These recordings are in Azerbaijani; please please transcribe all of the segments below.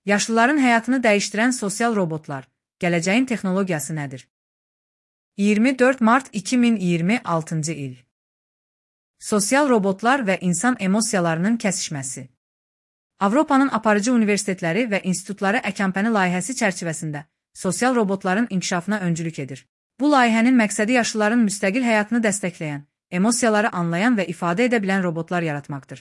Yaşlıların həyatını dəyişdirən sosial robotlar, gələcəyin texnologiyası nədir? 24 mart 2026-cı il. Sosial robotlar və insan emosiyalarının kəsişməsi. Avropanın aparıcı universitetləri və institutları Əkəmpəni layihəsi çərçivəsində sosial robotların inkişafına öncülük edir. Bu layihənin məqsədi yaşlıların müstəqil həyatını dəstəkləyən, emosiyaları anlayan və ifadə edə bilən robotlar yaratmaqdır.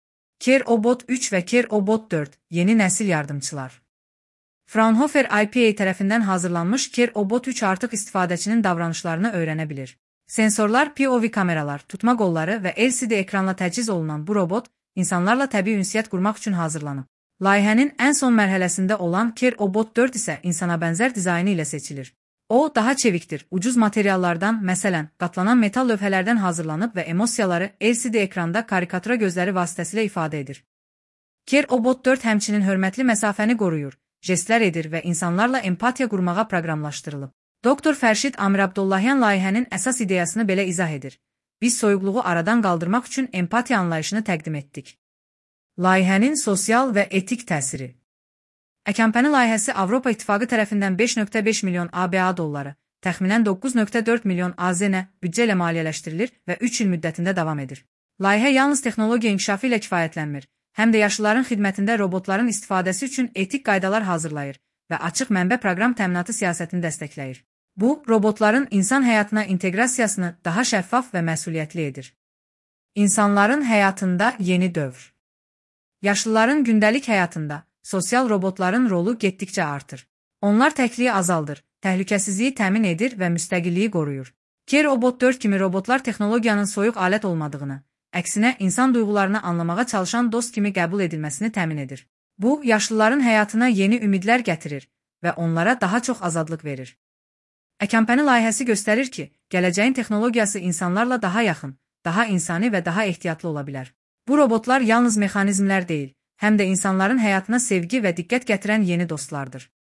CareObot 3 və CareObot 4 yeni nəsil yardımçılar. Fraunhofer IPA tərəfindən hazırlanmış CareObot 3 artıq istifadəçinin davranışlarını öyrənə bilir. Sensorlar, POV kameralar, tutma qolları və LCD ekranla təchiz olunan bu robot, insanlarla təbii ünsiyyət qurmaq üçün hazırlanıb. Layihənin ən son mərhələsində olan CareObot 4 isə insana bənzər dizaynı ilə seçilir. O, daha çevikdir, ucuz materiallardan, məsələn, qatlanan metal lövhələrdən hazırlanıb və emosiyaları LCD ekranda karikatura gözləri vasitəsilə ifadə edir. CareObot 4 həmçinin hörmətli məsafəni qoruyur, jestlər edir və insanlarla empatiya qurmağa proqramlaşdırılıb. Doktor Fərşid Amirabdullahyan layihənin əsas ideyasını belə izah edir. Biz soyuqluğu aradan qaldırmaq üçün empatiya anlayışını təqdim etdik. Layihənin sosial və etik təsiri. Əkəmpəni layihəsi Avropa İttifaqı tərəfindən 5,5 milyon ABA dolları, təxminən 9,4 milyon AZN büdcə ilə maliyyələşdirilir və 3 il müddətində davam edir. Layihə yalnız texnologiya inkişafı ilə kifayətlənmir, həm də yaşlıların xidmətində robotların istifadəsi üçün etik qaydalar hazırlayır və açıq mənbə proqram təminatı siyasətini dəstəkləyir. Bu, robotların insan həyatına inteqrasiyasını daha şəffaf və məsuliyyətli edir. İnsanların həyatında yeni dövr. Yaşlıların gündəlik həyatında sosial robotların rolu getdikcə artır. Onlar təkliyi azaldır, təhlükəsizliyi təmin edir və müstəqilliyi qoruyur. CareObot 4 kimi robotlar texnologiyanın soyuq alət olmadığını, əksinə insan duyğularını anlamağa çalışan dost kimi qəbul edilməsini təmin edir. Bu, yaşlıların həyatına yeni ümidlər gətirir və onlara daha çox azadlıq verir. Əkəmpəni layihəsi göstərir ki, gələcəyin texnologiyası insanlarla daha yaxın, daha insani və daha ehtiyatlı ola bilər. Bu robotlar yalnız mexanizmlər deyil, həm də insanların həyatına sevgi və diqqət gətirən yeni dostlardır.